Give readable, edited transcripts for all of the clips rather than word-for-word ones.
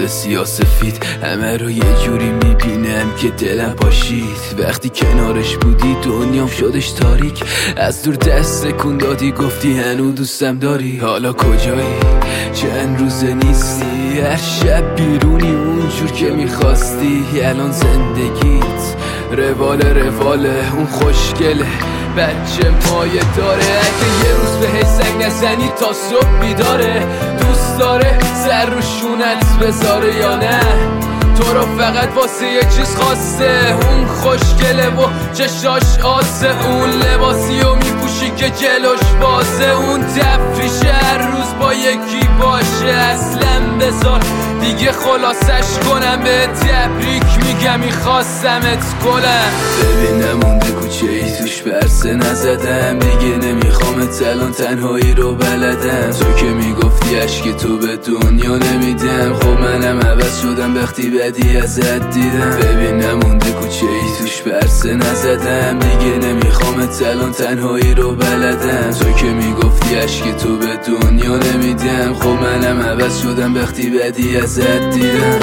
خال سیاسفید همه رو یه جوری میبینم که دلم پاشید. وقتی کنارش بودی دنیام شدش تاریک، از دور دست کن دادی گفتی هنو دوستم داری. حالا کجایی؟ چند روزه نیستی، هر شب بیرونی اونجور که میخواستی. الان زندگیت رواله اون خوشگله بچه مایه داره. اگه یه روز بهش زنگ نزنی تا صبح بیداره، دوست داره سر رو شونت بذاره یا نه؟ تو رو فقط واسه یه چیز خواسته، اون خوشگله و چشاش آسه، اون لباسی رو میپوشی که جلوش بازه، اون تفریشه هر روز با یکی باشه. اصلا بذار دیگه خلاصش کنم، به تبریک میگم میخواستمت کنم. ببین نمونده کوچه ای توش برسه نزدم، دیگه نمیخوامت الان تنهایی رو بلدم. تو که میگفتی عشق تو به دنیا نمیدم، خب منم عوض شدم وقتی بدی ازت دیدم. ببین نمونده کوچه ای توش برسه نزدم، دیگه نمیخوامت الان تنهایی رو بلدم. تو که میگفتی عشق تو به دنیا نمیدم، خب منم عوض شدم وقتی بدی ازت دیدم.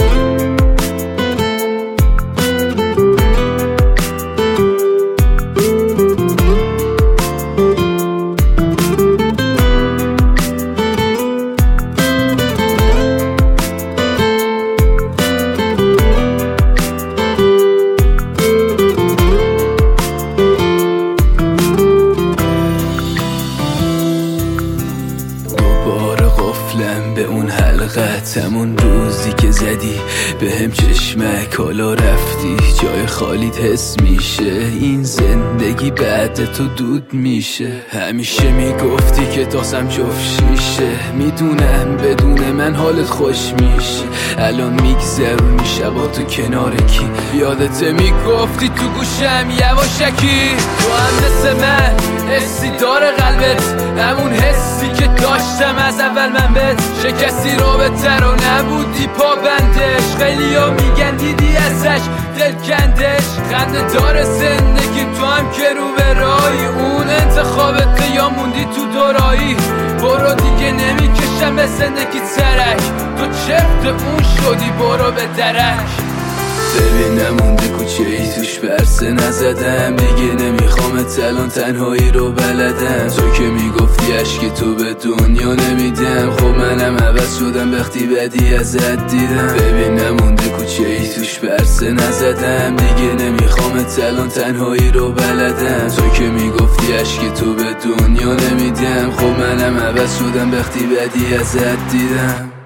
به اون حلقت همون روزی که زدی به هم چشمک، حالا رفتی جای خالیت حس میشه. این زندگی بعد تو دود میشه. همیشه میگفتی که تاسم جفت شیشه، میدونم بدون من حالت خوش میشه. الان میگذرونی شبا تو کنار کی، یادت میگفتی تو گوشم یواشکی. تو هم مثل من حسی داره قلبت، همون حسی که داشتم از اول من بهت. شکستی رابطه رو نبودی پابندش، خیلی ها میگن دیدی ازش دل کندش. خنده داره زندگی تو هم که رو به رای، اون انتخابت یا موندی تو دورایی. برو دیگه نمیکشم به زندگی ترک، تو چفت اون شدی برو به درک. ببین نمونده کوچه ای توش برسه نزدم، دیگه نمیخوامت الان تنهایی رو بلدم. تو که میگفتی عشق تو به دنیا نمیدم، خب منم عوض شدم وقتی بدی ازت دیدم. ببین نمونده کوچه ای توش برسه نزدم، دیگه نمیخوامت الان تنهایی رو بلدم. تو که میگفتی عشق تو به دنیا نمیدم، خب منم عوض شدم وقتی بدی ازت دیدم.